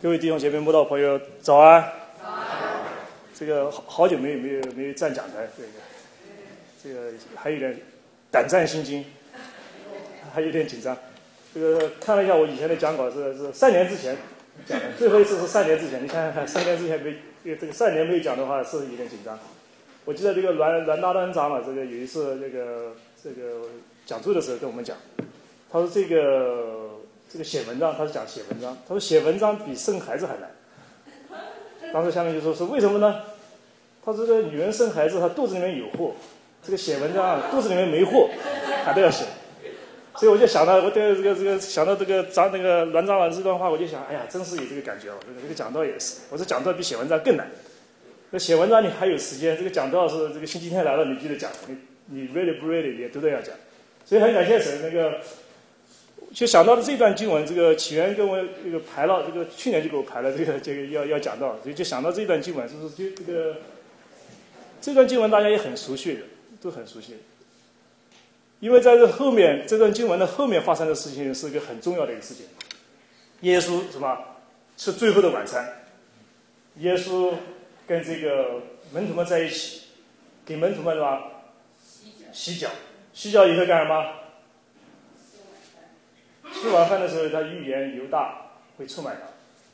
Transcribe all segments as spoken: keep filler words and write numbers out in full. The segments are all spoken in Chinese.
各位弟兄姐妹、慕道朋友，早安！早安！这个好好久没有没有没有站讲台，这个这个还有点胆战心惊，还有点紧张。这个看了一下我以前的讲稿是是三年之前讲的，最后一次是三年之前。你看看三年之前没这个这个三年没有讲的话，是有点紧张。我记得这个阮阮大丹长老这个有一次这个这个讲座的时候跟我们讲，他说这个。这个写文章，他是讲写文章。他说写文章比生孩子还难。当时下面就说是为什么呢？他说这个女人生孩子，她肚子里面有货，这个写文章肚子里面没货，她都要写。所以我就想到，我这个这个这个想到这个长那个阮长老这段话，我就想，哎呀，真是有这个感觉了。这个讲道也是，我说讲道比写文章更难。那写文章你还有时间，这个讲道是这个星期天来了你就得讲，你你 ready 不 ready 也都得要讲。所以很感谢神那个。就想到了这段经文，这个起源跟我这个排了，这个去年就给我排了这个这个要要讲到，所以就想到这段经文，就是就这个这段经文大家也很熟悉的，都很熟悉的，因为在这后面这段经文的后面发生的事情是一个很重要的一个事情。耶稣什么吃最后的晚餐，耶稣跟这个门徒们在一起，给门徒们什么洗脚，洗脚以后干什么？吃晚饭的时候，他预言犹大会出卖他，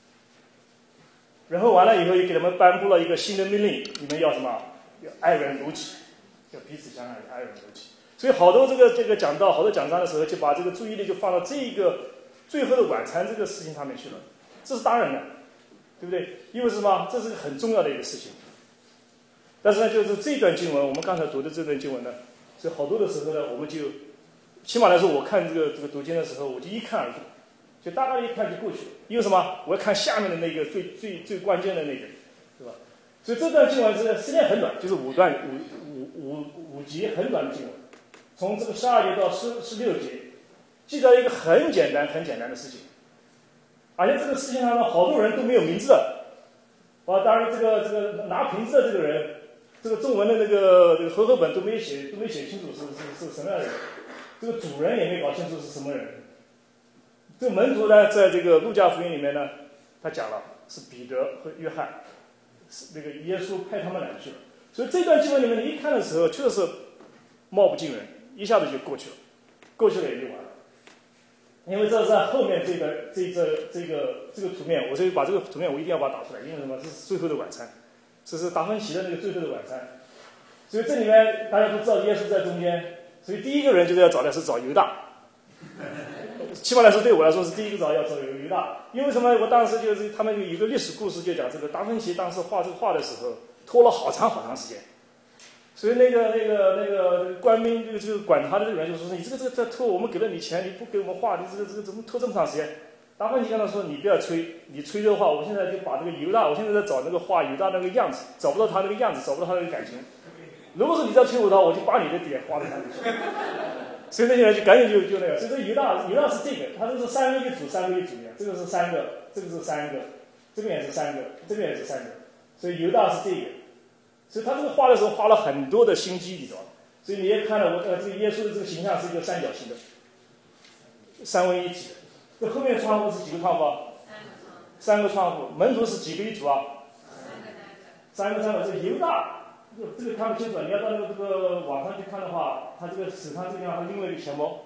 然后完了以后又给他们颁布了一个新的命令，你们要什么？要爱人如己，要彼此相爱，爱人如己。所以好多这个这个讲到好多讲章的时候，就把这个注意力就放到这个最后的晚餐这个事情上面去了，这是当然的，对不对？因为什么？这是个很重要的一个事情。但是呢，就是这段经文，我们刚才读的这段经文呢，所以好多的时候呢，我们就。起码来说，我看这个这个读经的时候，我就一看而过，就大概一看就过去了。因为什么？我要看下面的那个最最最关键的那个，对吧？所以这段经文是时间很短，就是五段五五五五节很短的经文，从这个十二节到十十六节，记载一个很简单很简单的事情，而且这个事情上呢，好多人都没有名字的。啊，当然这个这个拿瓶子的这个人，这个中文的那个这个和合本都没有写都没写清楚是是是什么样的人。这个主人也没搞清楚是什么人。这个门徒呢，在这个路加福音里面呢，他讲了是彼得和约翰，是那个耶稣派他们来去了。所以这段经文里面，你一看的时候，确实貌不惊人，一下子就过去了，过去了也就完了。因为这是在后面这个这这这个这个图面，我所以把这个图面我一定要把它打出来，因为什么？这是最后的晚餐，这是达芬奇的那个最后的晚餐。所以这里面大家都知道耶稣在中间。所以第一个人就是要找的是找犹大，起码来说对我来说是第一个找要找犹大，因为什么？我当时就是他们有一个历史故事，就讲这个达芬奇当时画这个画的时候拖了好长好长时间，所以那个那个那个官兵就就管他的这个人就说：“你这个这个在拖，我们给了你钱，你不给我们画，你这个这个怎么拖这么长时间？”达芬奇跟他说：“你不要吹，你吹的话，我现在就把这个犹大，我现在在找那个画犹大那个样子，找不到他那个样子，找不到他那个感情。”如果说你再催我的话，我就把你的点画在上面去。所以那些人就赶紧就就那个，所以这犹大犹大是这个，他这是三个一组，三个一组的，这个是三个，这个是三个，这边也是三个，这边也是三个，所以犹大是这个。所以他这个画的时候花了很多的心机，你知道吗？所以你也看到我呃这个耶稣的这个形象是一个三角形的，三位一体的。这后面窗户是几个窗户？三个窗户。门徒是几个一组啊？三个三个，这犹大。这个这个看不清楚，你要到那个这个网上去看的话，他这个手上这个地方另外一个钱包，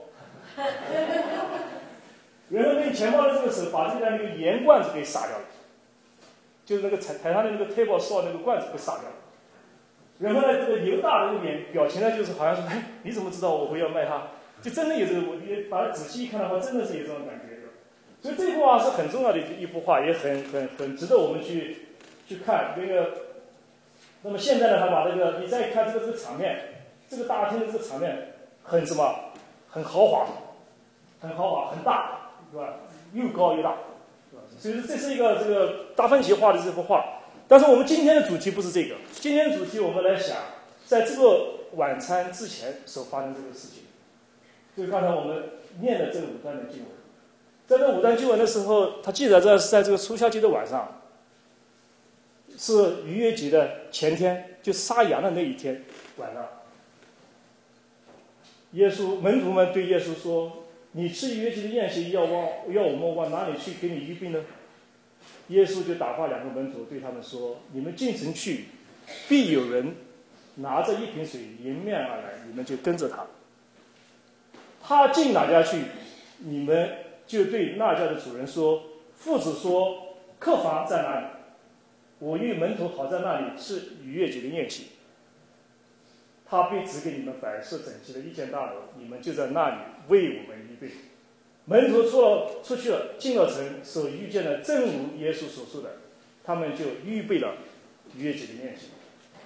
然后那个钱包的这个手把这个那个盐罐子给撒掉了，就是那个台台上的那个 table saw 那个罐子给撒掉了。然后呢，这个犹大的这个表表情呢，就是好像说，哎，你怎么知道我会要卖它？就真的有这个，我你把它仔细一看的话，真的是有这种感觉的。所以这幅画是很重要的一幅画，也很很很值得我们去去看那个。那么现在呢，他把这个，你再看这个这个场面，这个大厅的这个场面很什么，很豪华，很豪华，很大，对吧？又高又大，对吧？所以这是一个这个达芬奇画的这幅画。但是我们今天的主题不是这个，今天的主题我们来想，在这个晚餐之前所发生这个事情，就是刚才我们念的这个五段的经文。在这五段经文的时候，它记载着是在这个除酵节的晚上。是逾越节的前天，就杀羊的那一天晚上，耶稣门徒们对耶稣说：“你吃逾越节的宴席要往要我们往哪里去给你预备呢？” 耶稣就打发两个门徒对他们说：你们进城去，必有人拿着一瓶水迎面而来，你们就跟着他。他进哪家去，你们就对那家的主人说：父子说，客房在哪里？我与门徒好在那里是逾越节的宴席。他必指给你们摆设整齐的一间大楼，你们就在那里为我们预备。门徒出了出去了，进了城，所遇见的正如耶稣所说的，他们就预备了逾越节的宴席。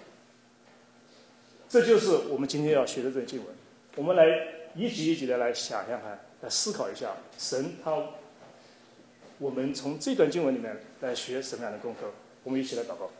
这就是我们今天要学的这个经文。我们来一集一集的来想想看，来思考一下神他，我们从这段经文里面来学什么样的功课？我们一起来祷告。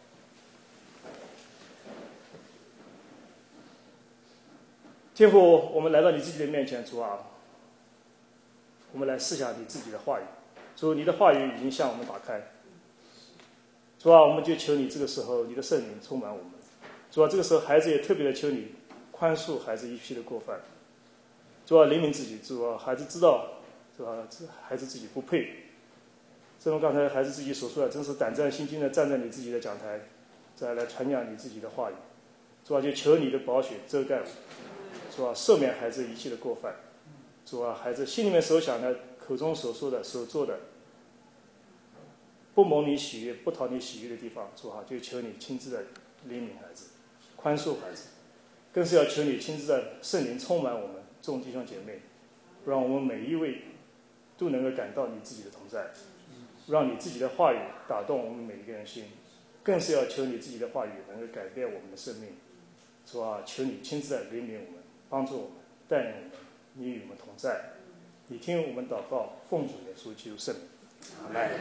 天父，我们来到你自己的面前，主啊，我们来试想你自己的话语。主，你的话语已经向我们打开。主啊，我们就求你这个时候你的圣灵充满我们。主啊，这个时候孩子也特别的求你宽恕孩子一批的过犯。主啊，怜悯自己。主啊，孩子知道，主啊，孩子自己不配。正如刚才孩子自己所说的，真是胆战心惊的站在你自己的讲台，再来传讲你自己的话语。主啊，就求你的宝血遮盖我。主啊，赦免孩子一切的过犯。主啊，孩子心里面所想的，口中所说的，所做的，不蒙你喜悦，不讨你喜悦的地方，主啊，就求你亲自的怜悯孩子，宽恕孩子，更是要求你亲自的圣灵充满我们众弟兄姐妹，让我们每一位都能够感到你自己的同在，让你自己的话语打动我们每一个人心，更是要求你自己的话语能够改变我们的生命。主啊，求你亲自的怜悯我们，帮助我们，带领我们，你与我们同在。你听我们祷告，奉主耶稣基督圣名，阿们。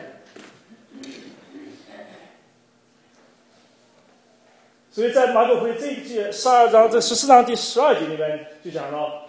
所以在马可福音这一节十二章这十四章第十二节里面就讲到，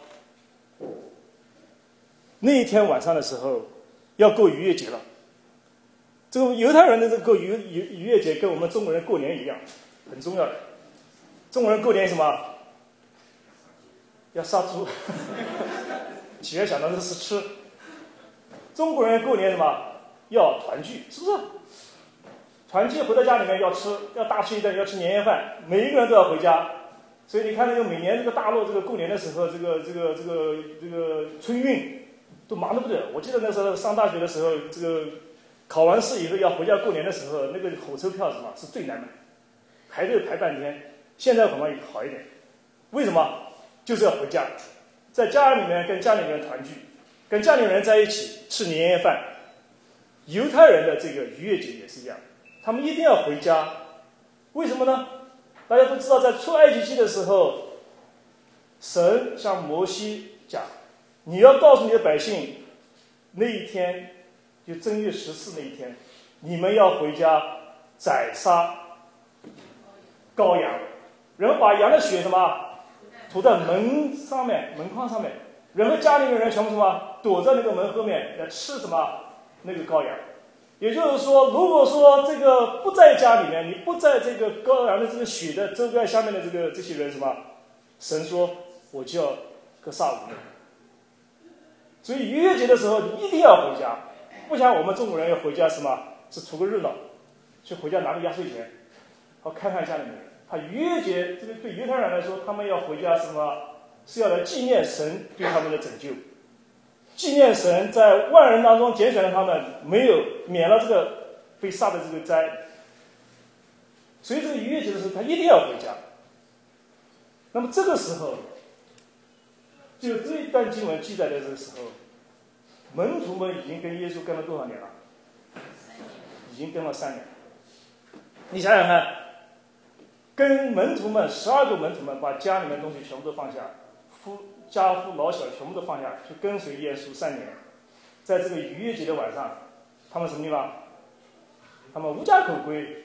那一天晚上的时候要过逾越节了。这个犹太人的这个过逾逾逾越节跟我们中国人过年一样，很重要的。中国人过年什么？要杀猪。企业想到的是吃。中国人过年什么？要团聚，是不是？团聚回到家里面要吃，要大吃一顿，要吃年夜饭，每一个人都要回家。所以你看那个每年这个大陆这个过年的时候，这个这个这个这个春运都忙得不得了。我记得那时候上大学的时候，这个考完试以后要回家过年的时候，那个火车票什么是最难买，排队排半天。现在恐怕好一点，为什么？就是要回家，在家里面跟家里面团聚，跟家里人在一起吃年夜饭。犹太人的这个逾越节也是一样，他们一定要回家。为什么呢？大家都知道，在出埃及记的时候，神向摩西讲，你要告诉你的百姓，那一天就正月十四那一天，你们要回家宰杀羔羊，然后把羊的血什么涂在门上面、门框上面，然后家里面人全部什么躲在那个门后面来吃什么那个羔羊。也就是说，如果说这个不在家里面，你不在这个羔羊的这个血的遮盖下面的这个这些人什么，神说我就要各杀无论。所以逾越节的时候，你一定要回家，不像我们中国人要回家什么是图个热闹，去回家拿个压岁钱，好看看家里面人。他逾越节这个对犹太人来说，他们要回家什么？是要来纪念神对他们的拯救，纪念神在万人当中拣选了他们，没有免了这个被杀的这个灾。所以这个逾越节的时候，他一定要回家。那么这个时候，就这一段经文记载的这个时候，门徒们已经跟耶稣跟了多少年了？已经跟了三年。你想想看。跟门徒们十二个门徒们把家里面的东西全部都放下，夫家父老小全部都放下，去跟随耶稣三年。在这个逾越节的晚上，他们什么地方？他们无家可归。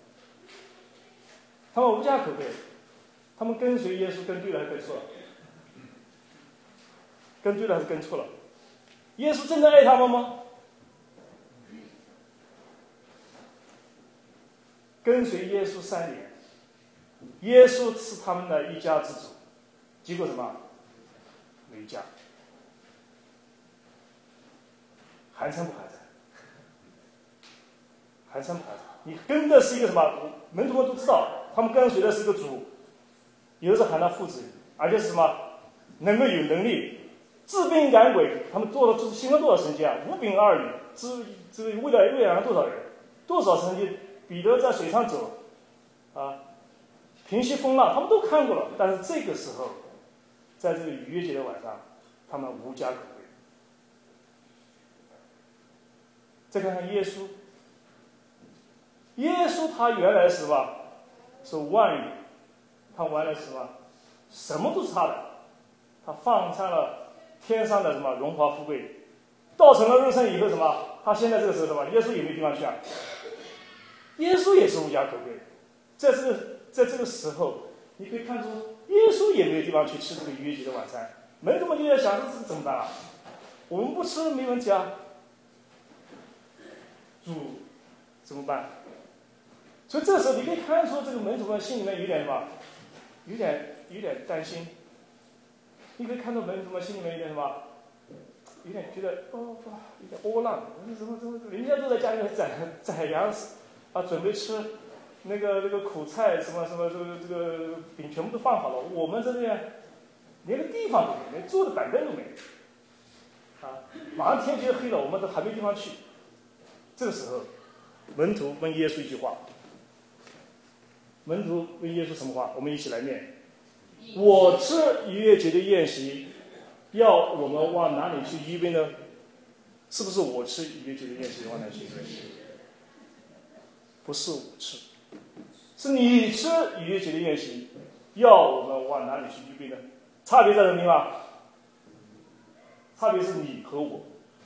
他们无家可归。他们跟随耶稣跟对了还是跟错了？跟对了还是跟错了？耶稣真的爱他们吗？跟随耶稣三年。耶稣是他们的一家之主，结果什么？没家，寒碜不寒碜？ 蹒跚蹒跚。你跟的是一个什么？门徒们都知道，他们跟随的是个主，有的是喊他父子，而且是什么？能够有能力治病赶鬼，他们做了行了多少神迹啊？五饼二鱼，治这个为了喂养了多少人？多少神迹？彼得在水上走，啊，平息风浪，他们都看过了。但是这个时候，在这个逾越节的晚上，他们无家可归。再看看耶稣，耶稣他原来是什么？是万有，他原来是什么？什么都是他的，他放下了天上的什么荣华富贵，道成了肉身以后什么？他现在这个时候什么？耶稣也没地方去啊。耶稣也是无家可归，在这个在这个时候，你可以看出耶稣也没有地方去吃这个逾越节的晚餐。门徒们就在想，这是怎么办啊？我们不吃没问题啊，主怎么办？所以这时候你可以看出这个门徒们心里面有点什么，有点有点担心。你可以看到门徒们心里面有点什么，有点觉得哦，有点窝囊，怎么怎么人家都在家里面宰宰羊啊，准备吃那个那个苦菜什么什么这个这个饼全部都放好了，我们这边连个地方都没有，连坐的板凳都没有啊！马上天就黑了，我们都还没地方去。这个时候，门徒问耶稣一句话。门徒问耶稣什么话？我们一起来念：我吃逾越节的宴席，要我们往哪里去预备呢？是不是我吃逾越节的宴席往哪里去预备？不是我吃，是你吃逾越节的宴席，要我们往哪里去预备呢？差别在什么地方？差别是你和我。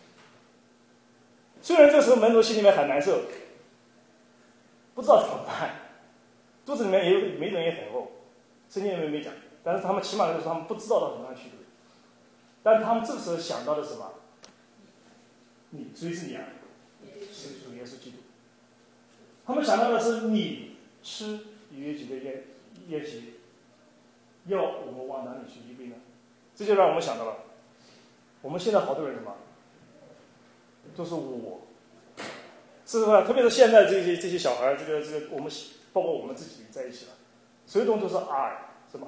虽然这时候门徒心里面很难受，不知道怎么办，肚子里面也有没人也很饿，圣经里面没讲，但是他们起码就是他们不知道到什么样去的。但是他们这个时候想到的是什么？你，谁是你啊？是主耶稣基督。他们想到的是你吃逾越节的宴宴席，要我们往哪里去预备呢？这就让我们想到了，我们现在好多人什么，都是我，是吧？特别是现在这些这些小孩，这个这个我们包括我们自己在一起了，所有东西都是 I， 什么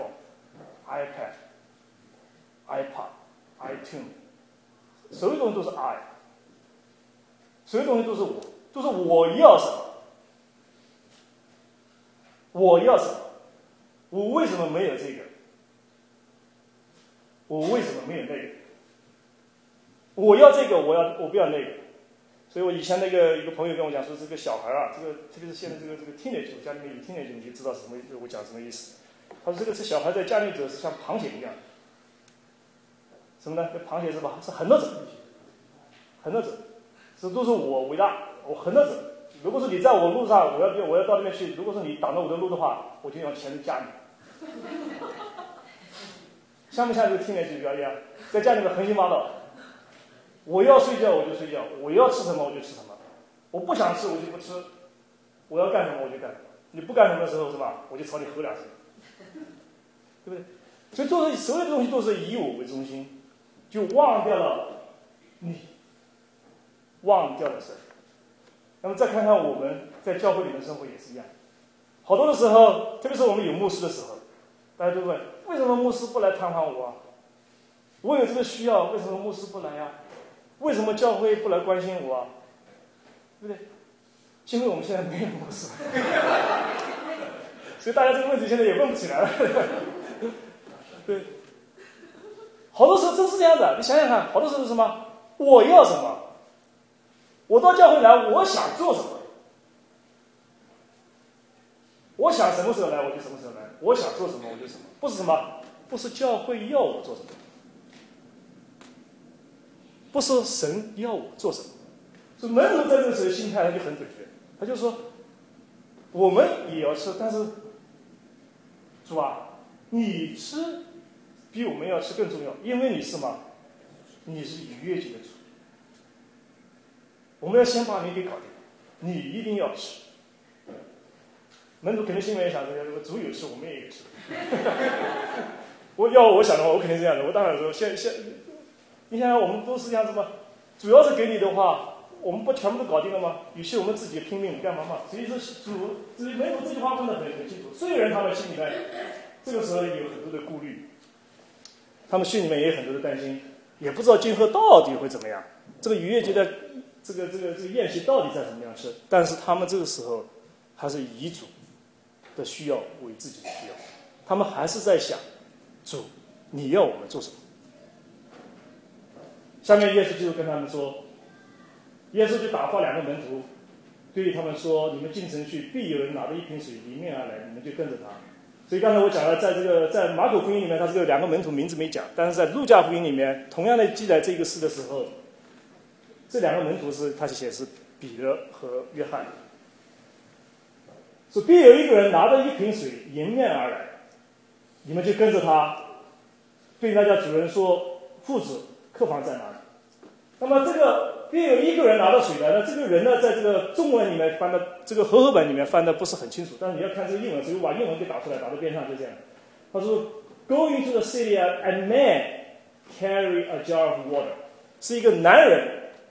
iPhone、iPad、iPod、iTunes， 所有东西都是 I， 所有东西都是我，都是我要什么。我要什么？我为什么没有这个？我为什么没有那个？我要这个，我要我不要那个。所以我以前那个一个朋友跟我讲说，这个小孩啊，这个特别是现在这个这个 teenager， 家里面有 teenager， 你就知道什么我讲什么意思。他说这个是小孩在家里走是像螃蟹一样，什么呢？这螃蟹是吧？是横着走，横着走，这都是我伟大，我横着走。如果说你在我路上，我要我要到那边去，如果说你挡着我的路的话，我就要前面架你。像不像这个听人表演？在家里面横行霸道。我要睡觉我就睡觉，我要吃什么我就吃什么，我不想吃我就不吃，我要干什么我就干什么。你不干什么的时候是吧？我就朝你吼两声，对不对？所以做的所有的东西都是以我为中心，就忘掉了你，忘掉了神。那么再看看我们在教会里的生活也是一样，好多的时候，特别是我们有牧师的时候，大家都问为什么牧师不来探访我啊？我有这个需要，为什么牧师不来呀、啊？为什么教会不来关心我啊？对不对？因为我们现在没有牧师，所以大家这个问题现在也问不起来了。对，好多时候真是这样的。你想想看，好多时候是什么？我要什么？我到教会来，我想做什么？我想什么时候来，我就什么时候来；我想做什么，我就什么。不是什么？不是教会要我做什么，不是神要我做什么。所以门徒在这个时候心态他就很准确，他就说：我们也要吃，但是主啊，你吃比我们要吃更重要，因为你是什么？你是逾越节的主。我们要先把你给搞定，你一定要吃。门徒肯定心里面想着，主有吃，我们也有吃。我要我想的话，我肯定这样的。我当然说，现现，你想想，我们都是这样子吗？主要是给你的话， 我们不全部都搞定了吗？与其我们自己拼命干嘛嘛？所以说主，所以门徒这句话问得很很清楚。虽然他们心里面这个时候有很多的顾虑，他们心里面也有很多的担心，也不知道今后到底会怎么样。这个逾越节的这个这个这个宴席到底在什么样吃？但是他们这个时候还是以主的需要为自己的需要，他们还是在想主，你要我们做什么？下面耶稣就跟他们说，耶稣就打发两个门徒，对他们说：“你们进城去，必有人拿着一瓶水迎面而来，你们就跟着他。”所以刚才我讲了，在这个在马可福音里面，他这个两个门徒名字没讲，但是在路加福音里面，同样的记载这个事的时候，这两个门徒是他就写是彼得和约翰，说必有一个人拿着一瓶水迎面而来，你们就跟着他，对那家主人说：“父子，客房在哪里？”那么这个必有一个人拿着水来，那这个人呢，在这个中文里面翻的，这个和合本里面翻的不是很清楚，但是你要看这个英文，所以我把英文给打出来，打到边上就这样。他说 ：“Go into the city and man carry a jar of water。”是一个男人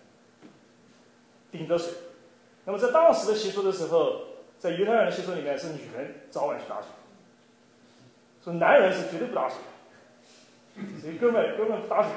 顶着水。那么在当时的习俗的时候，在犹太人的习俗里面是女人早晚去打水，说男人是绝对不打水的，所以哥们哥们不打水。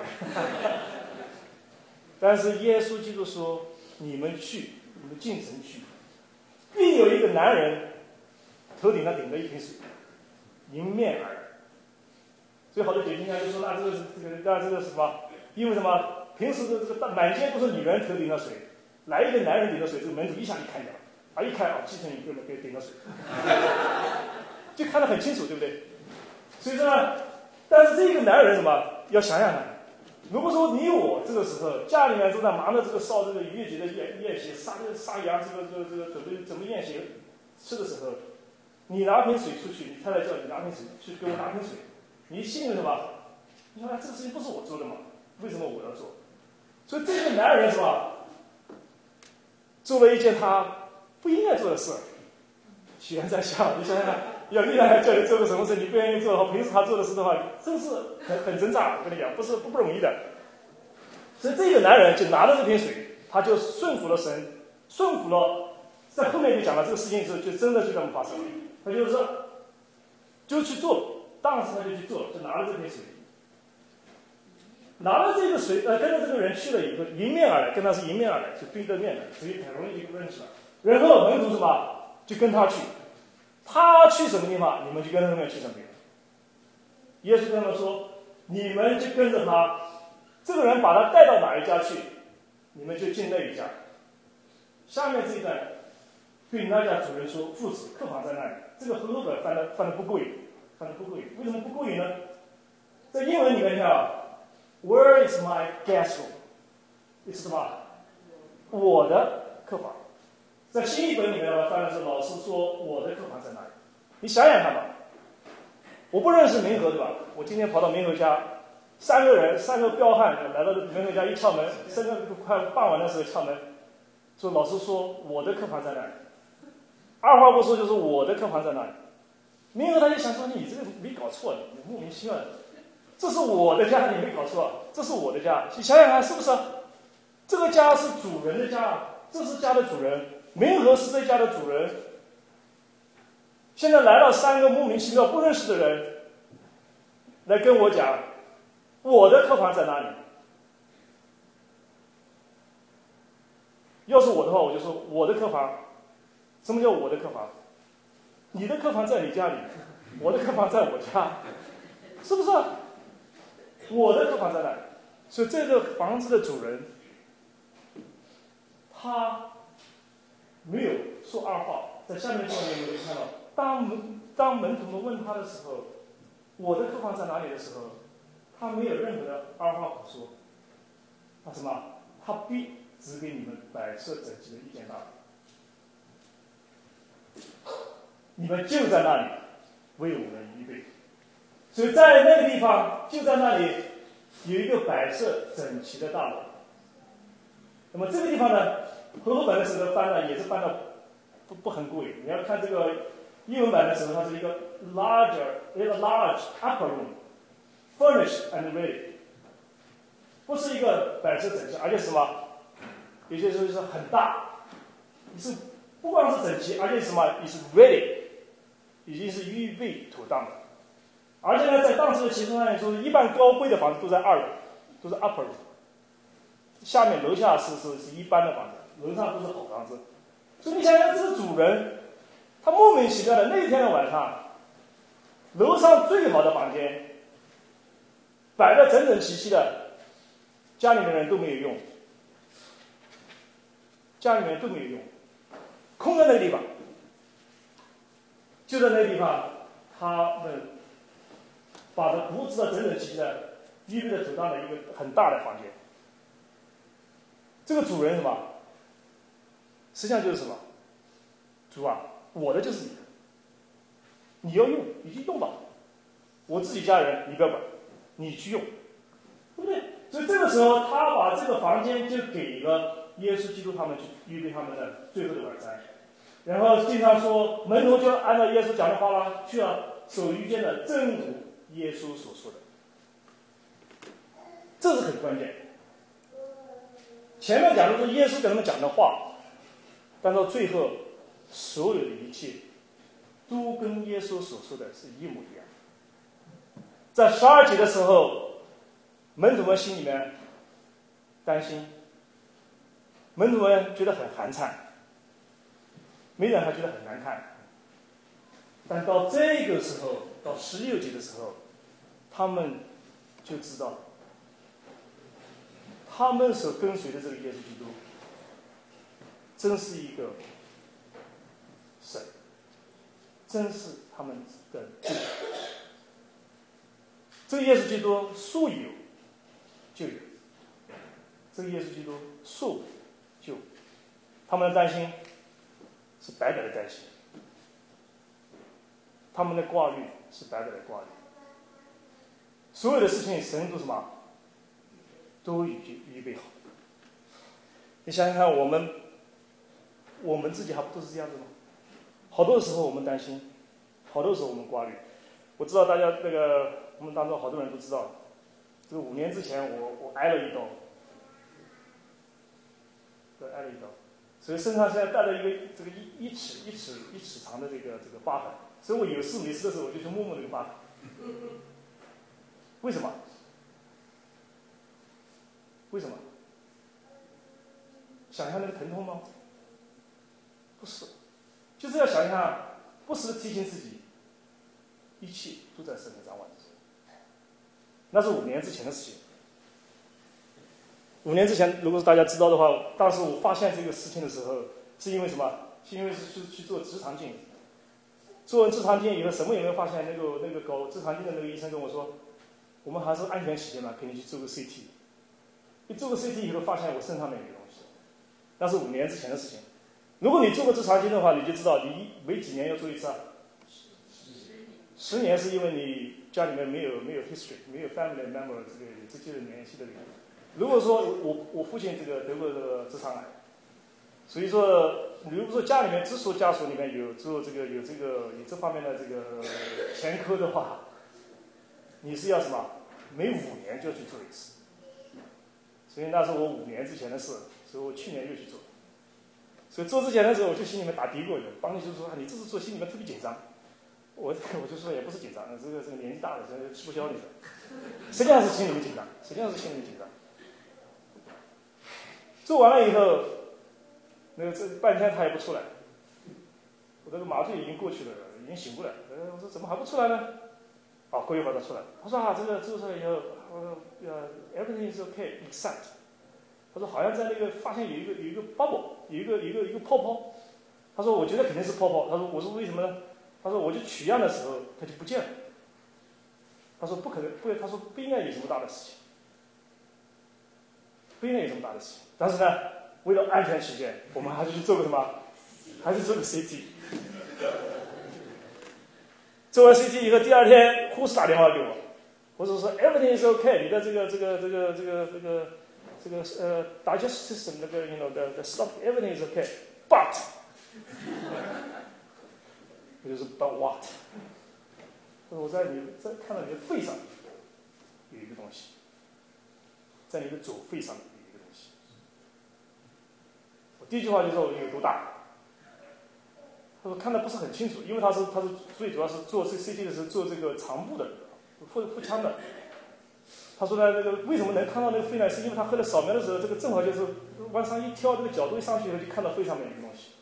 但是耶稣基督说：“你们去，你们进城去，必有一个男人头顶上顶着一瓶水，迎面而来。”所以好多解经家就说：“那这个是这个，那这个是什么？因为什么？平时的这个满街都是女人头顶着水，来一个男人顶着水，这个门徒一下就看见了，啊，一看啊，继承一个人给顶着水，就看得很清楚，对不对？所以说呢，但是这个男人什么？要想想看。”如果说你我这个时候家里面正在忙着这个烧这个逾越节的宴宴席，杀这个杀羊，这个这个这个准备准备宴席吃的时候，你拿瓶水出去，你太太叫你拿瓶水去给我拿瓶水，你心里什么？你说、哎、这个事情不是我做的吗？为什么我要做？所以这个男人是吧，做了一件他不应该做的事。许愿在想，你想想看，要丽娜叫你做个什么事，你不愿意做的话，平时他做的事的话，真是很很挣扎。我跟你讲，不是不不容易的。所以这个男人就拿着这瓶水，他就顺服了神，顺服了。在后面就讲了这个事情之后，就真的就这么发生了。他就是说，就去做了，当时他就去做了，就拿了这瓶水，拿了这个水，呃，跟着这个人去了以后，迎面而来，跟他是迎面而来，就对着面的，所以很容易就认识了。然后门徒什么？就跟他去，他去什么地方，你们就跟着他们去什么地方。耶稣跟他们说：“你们就跟着他，这个人把他带到哪一家去，你们就进那一家。”下面这一段对那家主人说：“父子，客房在那里。”这个和合本翻的翻的不过瘾，翻的不过瘾。为什么不过瘾呢？在英文里面你看啊 ，Where is my guest room？ 是什么？我的客房。在新译本里面呢，翻的是老师说我的客房在哪里？你想想看吧，我不认识明和对吧？我今天跑到明和家，三个人，三个彪悍来到明和家，一敲门，三个快傍晚的时候敲门，说老师说我的客房在哪里？二话不说就是我的客房在哪里？明和他就想说你这个没搞错，你莫名其妙的，这是我的家，你没搞错，这是我的家，你想想看是不是？这个家是主人的家，这是家的主人。明和是这家的主人，现在来了三个莫名其妙不认识的人，来跟我讲，我的客房在哪里？要是我的话，我就说我的客房。什么叫我的客房？你的客房在你家里，我的客房在我家，是不是？我的客房在哪里？所以这个房子的主人，他没有说二话。在下面的经文里面就看到，当门当门徒们问他的时候，我的客房在哪里的时候，他没有任何的二话可说。他什么？他必只给你们摆设整齐的一间大房，你们就在那里为我们预备。所以在那个地方，就在那里有一个摆设整齐的大楼。那么这个地方呢，和合本的时候翻呢也是翻的不不很过瘾。你要看这个英文版的时候，它是一个 larger a large upper room furnished and ready， 不是一个摆设整齐，而且什么有些时候是很大，你是不光是整齐，而且什么？你是 ready， 已经是预备妥当的。而且呢，在当时的情况下来说，一般高贵的房子都在二楼，都是 upper， 下面楼下是是是一般的房子，楼上都是好房子。所以你想想，这个主人，他莫名其妙的那天的晚上，楼上最好的房间摆得整整齐齐的，家里面的人都没有用，家里面都没有用，空在那个地方，就在那个地方，他们把它布置的整整齐齐的，预备的妥当的一个很大的房间。这个主人是什么？实际上就是什么？主啊，我的就是你的，你要用你去用吧，我自己家人你不要管，你去用，对不对？所以这个时候他把这个房间就给了耶稣基督他们去预备他们的最后的晚餐。然后经常说门徒就按照耶稣讲的话了，去了守逾间的正如耶稣所说的，这是很关键。前面讲的是耶稣给他们讲的话，但到最后所有的一切都跟耶稣所说的是一模一样。在十二节的时候，门徒们心里面担心，门徒们觉得很寒颤，没人还觉得很难看。但到这个时候，到十六节的时候，他们就知道，他们所跟随的这个耶稣基督，真是一个神，真是他们的救主。这个耶稣基督素有就有，这个耶稣基督素就有，他们的担心是白白的担心，他们的挂虑是白白的挂虑。所有的事情神都什么？都已经预备好。你想想看，我们我们自己还不都是这样子吗？好多时候我们担心，好多时候我们挂虑。我知道大家那个我们当中好多人都知道，这个五年之前我我挨了一刀，对，挨了一刀，所以身上现在带着一个这个一一尺一尺一尺长的这个这个疤痕，所以我有事没事的时候我就去摸摸这个疤痕。为什么？为什么？想象那个疼痛吗？不是，就是要想一想，不时地提醒自己，一切都在神的掌握之中。那是五年之前的事情。五年之前，如果大家知道的话，当时我发现这个事情的时候，是因为什么？是因为是去去做直肠镜。做完直肠镜以后，什么也没有发现。那个那个搞直肠镜的那个医生跟我说，我们还是安全起见嘛，给你去做个 C T。一做个 C T 以后，发现我身上面有东西，那是五年之前的事情。如果你做过直肠镜的话，你就知道你每几年要做一次啊。十年是因为你家里面没有没有 history， 没有 family member 这个有直接的联系的人。如果说我我父亲这个得过这个直肠癌，所以说如果说家里面直属家属里面有做这个有这个有这方面的这个前科的话，你是要什么？每五年就要去做一次。所以那是我五年之前的事，所以我去年又去做。所以做之前的时候，我就心里面打嘀咕的，帮你就说你这次做心里面特别紧张。我我就说也不是紧张，这个这个年纪大了，这吃不消你的。实际上是心里面紧张，实际上是心里面紧张。做完了以后，那个这半天他也不出来，我这个麻醉已经过去了，已经醒过来了。我说怎么还不出来呢？啊，过一会儿他出来，他说啊，这个做出来以后，我说呃 everything is okay except， 他说好像在那个发现有一个有一个 bubble， 有一个有一个一个泡泡。他说我觉得肯定是泡泡。他说我说为什么呢？他说我去取样的时候它就不见了。他说不可能，不，他说不应该有什么大的事情，不应该有什么大的事情。但是呢，为了安全起见，我们还是去做个什么？还是做个 C T。做完 C T 以后，第二天护士打电话给我，护士说 everything is okay， 你的这个这个这个这个这个这个呃 digestive system 那个 you know the the stuff everything is okay，but 也就是 but what？ 我在你在看到你的肺上有一个东西，在你的左肺上有一个东西。 第一句话就说你有多大。他说看得不是很清楚，因为他是他是最主要是做 C T 的时候做这个肠部的腹腹腔的。他说呢，这个为什么能看到那个肺呢？是因为他后来扫描的时候，这个正好就是往上一挑，这个角度一上去以后，就看到肺上面有个东西。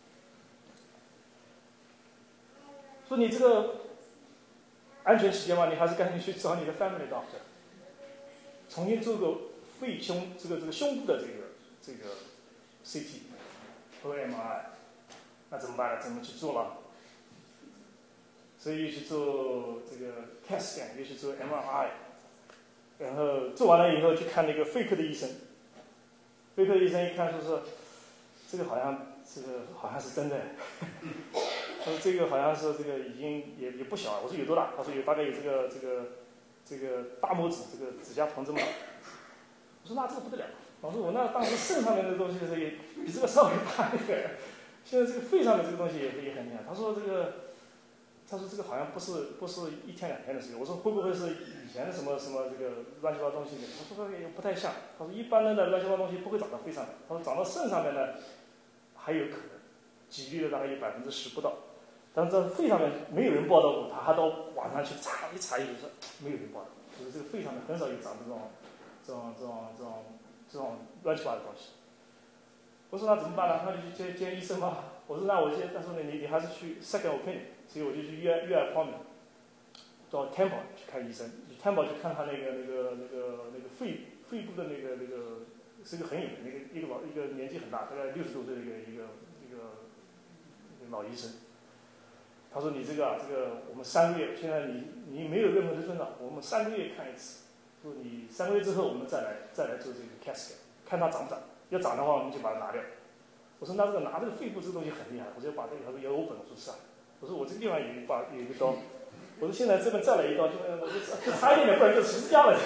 说你这个安全起见嘛，你还是赶紧去找你的 family doctor， 重新做个肺胸这个这个胸部的这个这个 C T 和 M R I。那怎么办呢？怎么去做了？所以又去做这个 C A T scan， 又去做 M R I， 然后做完了以后去看那个肺科的医生。肺科医生一看说是这个好像这个好像是真的。他说这个好像是这个已经也也不小了。我说有多大？他说有大概有这个这个这个大拇指这个指甲缝这么大。我说那这个不得了。我说我那当时肾上面的东西是也比这个稍微大一点。现在这个肺上面这个东西也也很厉害。他说这个，他说这个好像不是不是一天两天的事情。我说会不会是以前的什么什么这个乱七八糟东西？他说也不太像。他说一般的呢乱七八糟东西不会长到肺上面。他说长到肾上面呢还有可能，几率的大概有百分之十不到。但是在肺上面没有人报道过，他还到网上去查一查，也就是没有人报道，就是这个肺上面很少有长这种这种这种这种这种乱七八糟的东西。我说那怎么办呢？那就去见见医生吧。我说那我见，他说你你还是去 second opinion， 所以我就去约约 appointment， 到 Temple 去看医生。去 Temple 去看他那个那个那个那个肺肺部的那个那个是一个很有名的一个一个老一个年纪很大，大概六十多岁的一个一个一个一个老医生。他说你这个啊，这个我们三个月，现在你你没有任何的症状，我们三个月看一次。说你三个月之后我们再来再来做这个 C A T scan， 看它长不长。要长的话，我们就把它拿掉。我说那这个拿这个肺部这个东西很厉害，我就把这个他说有本。我说是啊，我说我这个地方有一把有一个刀，我说现在这边再来一刀，就我就就差一点点，不然就十字架了。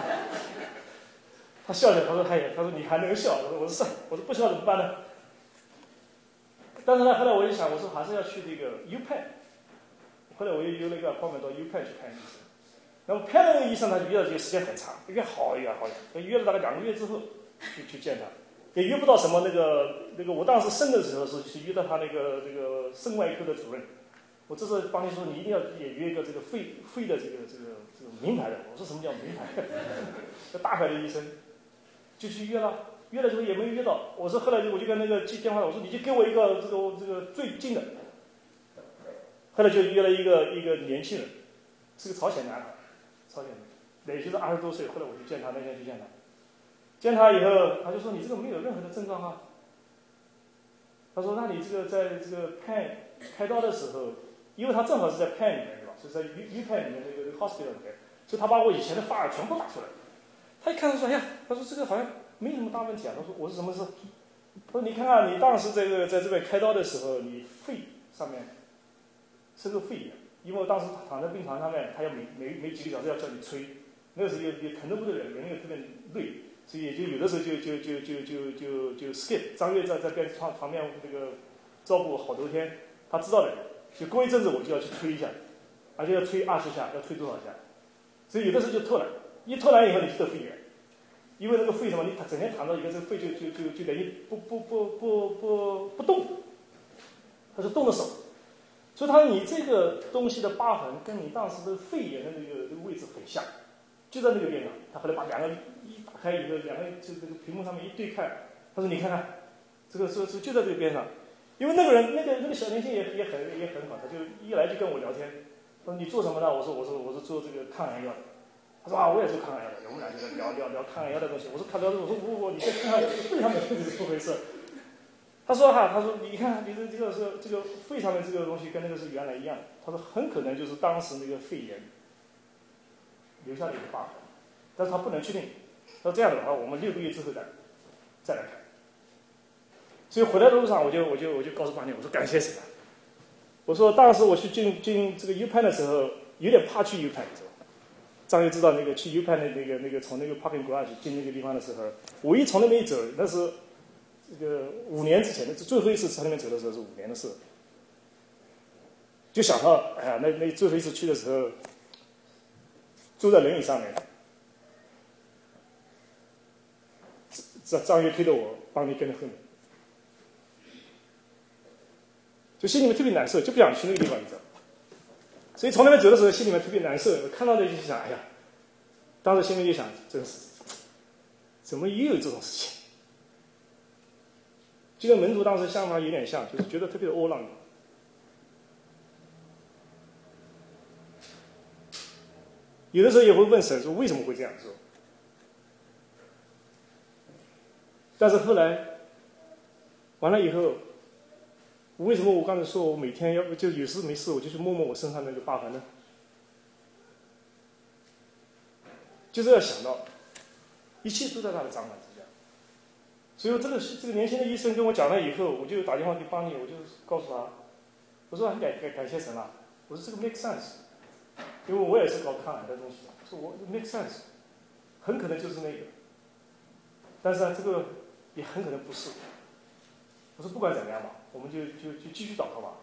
他笑笑，他说：“哎呀，他说你还能笑？”我说：“我说是，我说不笑怎么办呢？”但是呢，后来我一想，我说还是要去这个 U Penn。后来我又约了一个 appointment 到 U Penn 去看医生。那么 Penn 那个医生他约的这个时间很长，越好越好，约了大概两个月之后去去见他。也约不到什么那个那个，我当时生的时候是去约到他那个这个肾外科的主任。我这次帮你说，你一定要也约一个这个肺肺的这个这个这个名牌的。我说什么叫名牌？叫大牌的医生，就去约了。约了之后也没约到。我说后来我就跟那个接电话，我说你就给我一个这个这个最近的。后来就约了一个一个年轻人，是个朝鲜男孩，朝鲜人，也就是二十多岁。后来我就见他，那天去见他。见他以后，他就说：“你这个没有任何的症状啊。”他说：“那你这个在这个 Penn 开刀的时候，因为他正好是在 Penn 里面，对吧？是在 U Penn 里面那个 hospital 里面，所以他把我以前的发儿全部打出来。他一看，他说：‘哎呀，他说这个好像没什么大问题啊。’他说：‘我是什么事？’他说：‘你看看你当时这个在这边开刀的时候，你肺上面是个肺炎，因为我当时躺在病床上面，他要每每每几个小时要叫你吹，那个时候也也疼得不得了，人又特别累。’所以也就有的时候就就就就就就就 skip。张悦在在边旁旁边这个照顾好多天，他知道的，就过一阵子我就要去吹一下，而且要吹二十下，要吹多少下？所以有的时候就偷懒，一偷懒以后你就得肺炎，因为那个肺什么，你整天躺着以后，这个肺就就就就等于不不不不不不动，它是动的手。所以他说你这个东西的疤痕跟你当时的肺炎的那个那个位置很像，就在那个边上。他后来把两个一打开以后，两个就这个屏幕上面一对看，他说你看看，这个是是就在这个边上。因为那个人那个那个小年轻也也很也很好，他就一来就跟我聊天，他说你做什么呢？我说我说我是做这个抗癌药的。他说啊，我也做抗癌药的。我们俩就在聊聊聊抗癌药的东西。我说他聊的，我说我我你再看看我这个肺上面是怎么回事？他说哈，他说你看你的这个是这个肺上面这个东西跟那个是原来一样。他说很可能就是当时那个肺炎留下的一个疤痕，但是他不能确定。他说这样的话，我们六个月之后再再来看。所以回来的路上，我就我就我就告诉八年，我说感谢神。我说当时我去进进这个 U Penn 的时候，有点怕去 U Penn 的时候。张又知道那个去 U Penn 的那个那个从那个 parking garage 进那个地方的时候，我一从那边一走，那是这个五年之前的最后一次从那边走的时候是五年的事。就想到，哎呀，那那最后一次去的时候，坐在轮椅上面，张张岳推着我，帮你跟在后面。 就心里面特别难受，就不想去那个地方，你知道。所以从那边走的时候，心里面特别难受。看到的就想，哎呀，当时心里就想，真是，怎么也有这种事情？就跟门徒当时想法有点像，就是觉得特别的窝囊。有的时候也会问神说，为什么会这样做？但是后来完了以后，为什么我刚才说我每天要就有事没事我就去摸摸我身上那个疤痕呢？就是要想到，一切都在他的掌管之下。所以这个这个年轻的医生跟我讲了以后，我就打电话给邦尼，我就告诉他，我说很感感感谢神啊，我说这个 make sense， 因为我也是搞抗癌的东西，说我 make sense， 很可能就是那个，但是呢，这个也很可能不是。我说不管怎么样吧，我们就就就继续祷告吧。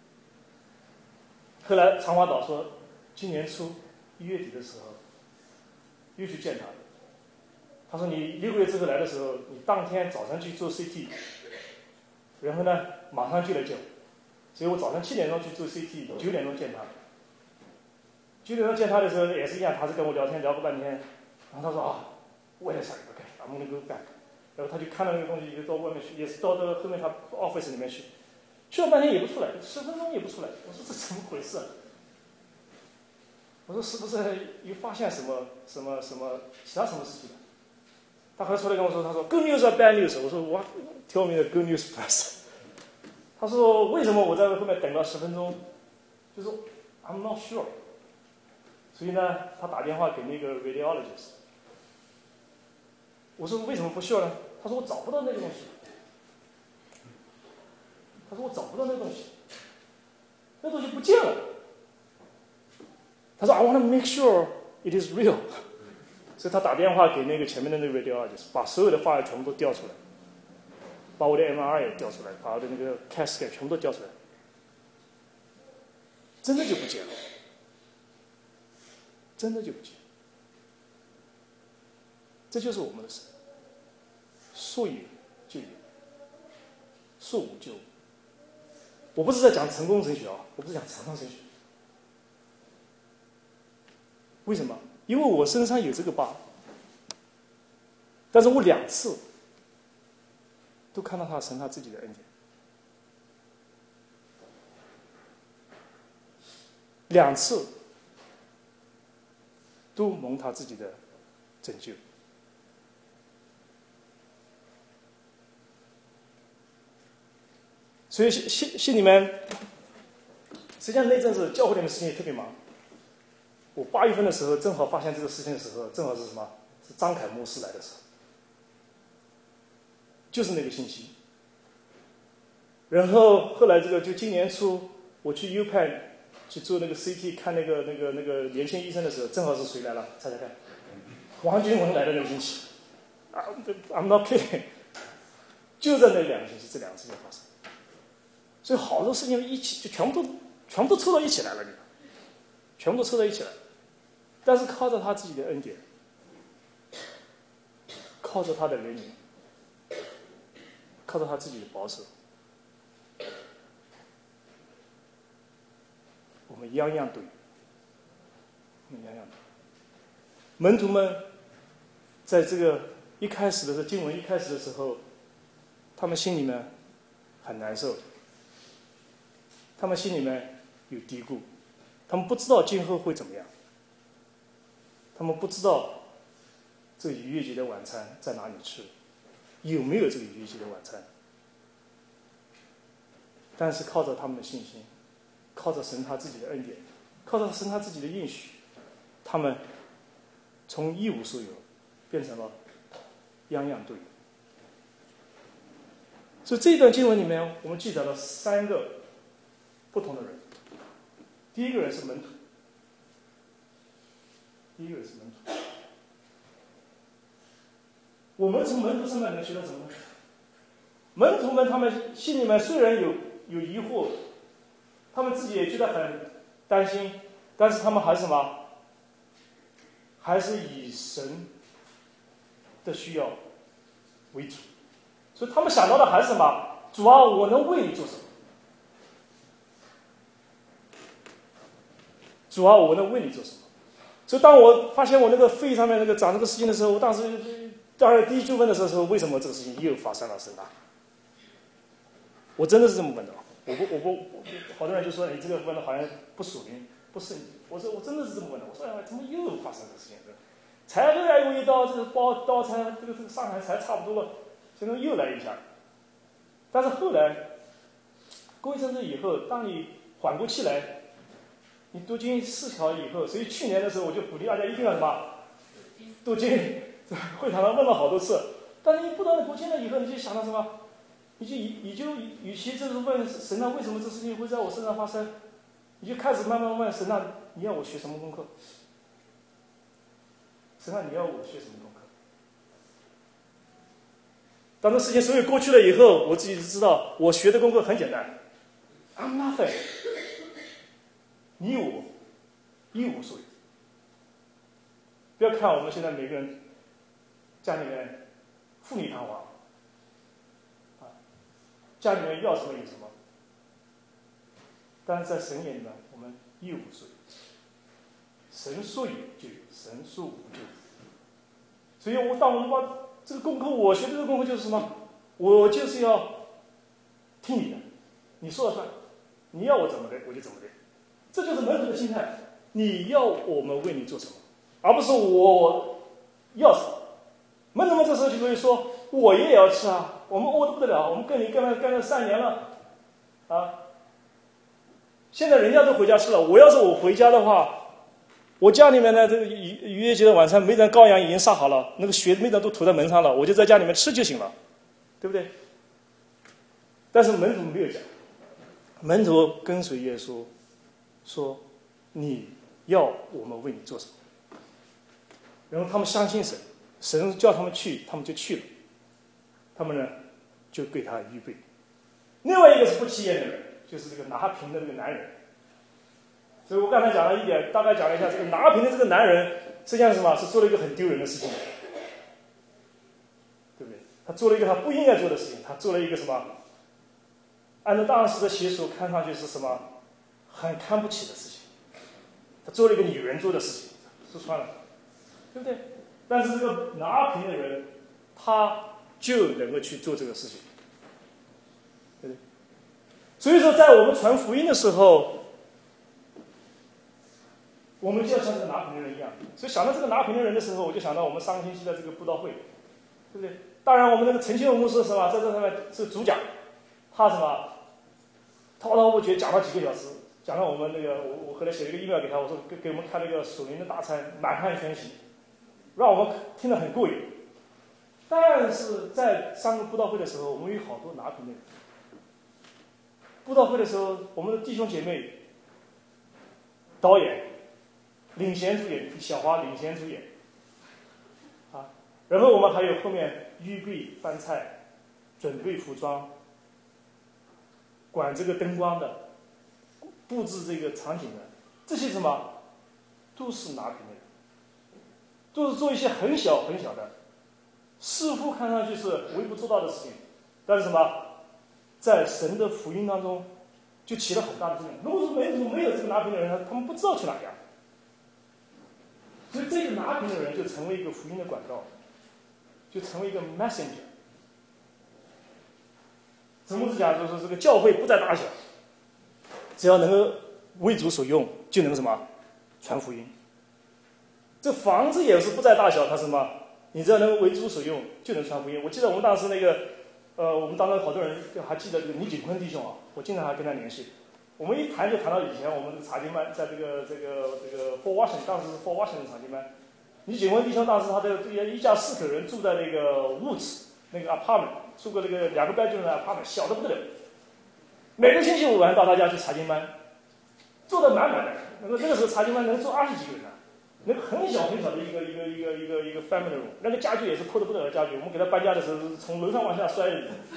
后来长华岛说，今年初一月底的时候，又去见他。他说你六个月之后来的时候，你当天早上去做 C T， 然后呢马上就来见我。所以我早上七点钟去做 C T， 九点钟见他。九点钟见他的时候也是一样，他是跟我聊天聊个半天，然后他说啊，我也想一个干 ，I'm gonna go back。然后他就看到那个东西，就到外面去，也是到到后面他 office 里面去，去了半天也不出来，十分钟也不出来。我说这怎么回事啊？我说是不是又发现什么什么什么其他什么事情？他后来出来跟我说，他说 good news or bad news？ 我说 what tell me the good news first。他说为什么我在后面等了十分钟？就说 I'm not sure。所以呢，他打电话给那个 radiologist。我说为什么不 sure 呢？他说我找不到那个东西。他说我找不到那个东西，那东西不见了。他说 I want to make sure it is real。所以他打电话给那个前面的那个 radiologist， 把所有的 file 全部都调出来，把我的 M R I 也调出来，把我的那个 C A T scan 全部都调出来，真的就不见了，真的就不见了。这就是我们的神，说有就有，说无就无。我不是在讲成功神学啊，我不是讲成功神学。为什么？因为我身上有这个疤，但是我两次都看到他神他自己的恩典，两次都蒙他自己的拯救。所以心心里面，实际上那阵子教会里面事情也特别忙。我八月份的时候，正好发现这个事情的时候，正好是什么？是张凯牧师来的时候，就是那个星期。然后后来这个就今年初，我去 U Penn 去做那个 C T 看那个那个那个年轻医生的时候，正好是谁来了？猜猜看，王军文来的那个星期。I'm not kidding， 就在那两个星期，这两个事情发生。所以好多事情一起就全部都全部都凑到一起来了，你全部都凑到一起来了。但是靠着他自己的恩典，靠着他的怜悯，靠着他自己的保守，我们样样都有，我们样样都有。门徒们在这个一开始的时候，经文一开始的时候，他们心里面很难受，他们心里面有嘀咕，他们不知道今后会怎么样，他们不知道这个逾越节的晚餐在哪里吃，有没有这个逾越节的晚餐。但是靠着他们的信心，靠着神他自己的恩典，靠着神他自己的应许，他们从一无所有变成了样样都有。所以这一段经文里面，我们记载了三个不同的人。第一个人是门徒，第一个人是门徒。我们从门徒身上能学到什么？门徒们他们心里面虽然有有疑惑，他们自己也觉得很担心，但是他们还是什么？还是以神的需要为主。所以他们想到的还是什么？主啊，我能为你做什么？ 主啊，我能为你做什么？所以当我发现我那个肺上面那个长这个事情的时候，我当时当然第一句问的时候，为什么这个事情又发生了神啊？我真的是这么问的。我不我不我好多人就说你这个问的好像不属灵不圣经。我说我真的是这么问的。我说哎，怎么又发生这个事情？才来有一刀，这个包刀才这个这个上海才差不多了，现在又来一下。但是后来过一阵子以后，当你缓过气来，你读经思考以后，所以去年的时候我就鼓励大家一定要什么读经，会场上问了好多次。但是你不断的读经了以后，你就想到什么？你就你就与其这是问神啊，为什么这事情会在我身上发生？你就开始慢慢问神啊，你要我学什么功课？神啊，你要我学什么功课？当这事情所有过去了以后，我自己就知道，我学的功课很简单 ，I'm nothing， 你我一无所有。不要看我们现在每个人家里面富丽堂皇，啊，家里面要什么有什么，但是在神眼里面，我们一无所有。神说有就有，神说无就无。所以我当我们把这个功课，我学的这个功课就是什么？我就是要听你的，你说了算，你要我怎么的我就怎么的，这就是门徒的心态。你要我们为你做什么，而不是我要什么。门徒们这时候就可以说：“我也要吃啊，我们饿得不得了，我们跟你干了干了三年了，啊，现在人家都回家吃了，我要是我回家的话。”我家里面呢，这个逾逾越节的晚餐，每盏羔羊已经杀好了，那个血每盏都涂在门上了，我就在家里面吃就行了，对不对？但是门徒没有讲，门徒跟随耶稣，说你要我们为你做什么？然后他们相信神，神叫他们去，他们就去了，他们呢就给他预备。另外一个是不起眼的人，就是这个拿瓶的这个男人。所以我刚才讲了一点，大概讲了一下这个拿瓶的这个男人，实际上是什么？是做了一个很丢人的事情，对不对？他做了一个他不应该做的事情，他做了一个什么？按照当时的习俗，看上去是什么？很看不起的事情。他做了一个女人做的事情，说穿了，对不对？但是这个拿瓶的人，他就能够去做这个事情，对不对？所以说，在我们传福音的时候，我们就要像这个拿瓶的人一样。所以想到这个拿瓶的人的时候，我就想到我们上个星期的这个布道会，对不对？当然，我们那个陈庆荣牧师是吧，在这上面是主讲，他什么滔滔不绝讲了几个小时，讲了我们那个我我后来写了一个 email 给他，我说给给我们开了一个属灵的大餐，满汉全席，让我们听得很过瘾。但是在上个布道会的时候，我们有好多拿瓶的人。布道会的时候，我们的弟兄姐妹、导演领衔主演，小花领衔主演，啊，然后我们还有后面预备饭菜、准备服装、管这个灯光的、布置这个场景的，这些什么都是拿瓶的人，都是做一些很小很小的，似乎看上去是微不足道的事情，但是什么，在神的福音当中就起了很大的作用。如果说没没有这个拿瓶的人，他们不知道去哪里啊。所以这个拿瓶的人就成为一个福音的管道，就成为一个 messenger。怎么是讲？就是说这个教会不在大小，只要能够为主所用，就能什么传福音。这房子也是不在大小，它是什么？你只要能为主所用，就能传福音。我记得我们当时那个，呃，我们当时好多人还记得这个倪景坤弟兄啊，我经常还跟他联系。我们一谈就谈到以前我们这个查经班，在这个这个这个 Fort Washington， 当时是 Fort Washington 查经班。倪景坤弟兄当时他的这一家四口人住在那个 Woods 那个 apartment， 住过那个两个 bedroom 的 apartment， 小得不得了。每个星期五晚上到他家去查经班，坐得满满的。那个那个时候查经班能坐二十几个人呢、啊，那个很小很小的一个一个一个一个一个 family room， 那个家具也是破得不得了的家具。我们给他搬家的时候是从楼上往下摔的。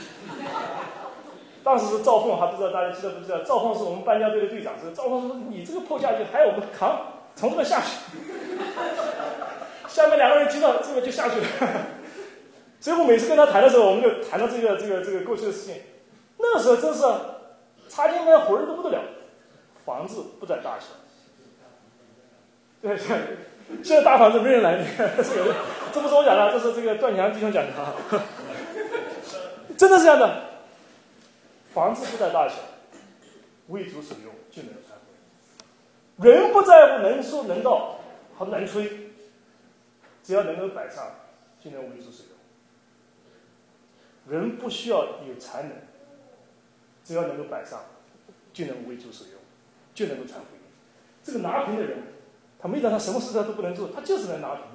当时是赵凤，还不知道大家记得不记得？赵凤是我们搬家队的队长。是赵凤说：“你这个破家具还要我们扛，从这个下去。”下面两个人听到这个就下去了。所以我每次跟他谈的时候，我们就谈到这个这个这个过去的事情。那个时候真是查经班火热得不得了，房子不在大小， 对，现在大房子没人来，这个这不是我讲的，这是这个段强弟兄讲的啊，真的是这样的。房子不在大小，为主所用就能传福音。人不在乎能说能道和能吹，只要能够摆上，就能为主所用。人不需要有才能，只要能够摆上，就能为主所用，就能够传福音。这个拿瓶的人，他没想他什么事他都不能做，他就是能拿瓶，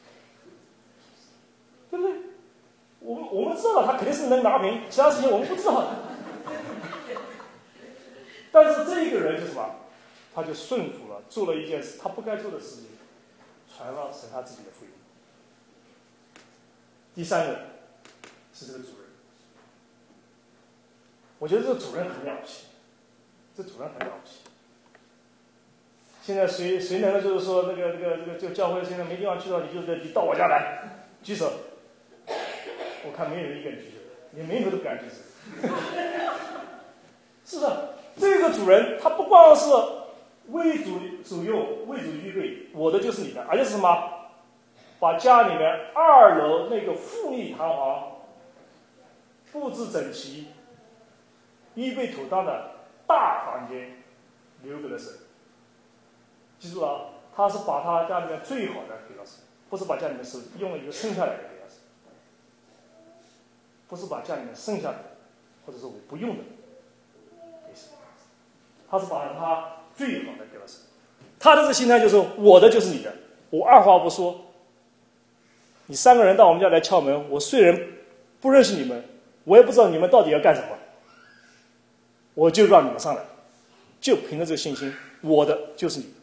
对不对？我们我们知道他肯定是能拿瓶，其他事情我们不知道。但是这一个人就什么？他就顺服了，做了一件事他不该做的事情，传了神他自己的福音。第三个是这个主人，我觉得这个主人很了不起，这主人很了不起。现在谁谁能就是说那个那个那个就教会现在没地方去了，你就你到我家来举手，我看没有人一个人举手，连眉头都不敢举手。是的，这个主人他不光是为主所用，为主预备，我的就是你的，而且是什么？把家里面二楼那个富丽堂皇、布置整齐、预备妥当的大房间留给了神。记住了啊，他是把他家里面最好的给了神，不是把家里面手用了一个剩下来的给了神，不是把家里面剩下的或者说我不用的给神，他是把他最好的给了神。他的这个心态就是我的就是你的，我二话不说。你三个人到我们家来敲门，我虽然不认识你们，我也不知道你们到底要干什么，我就让你们上来，就凭着这个信心，我的就是你，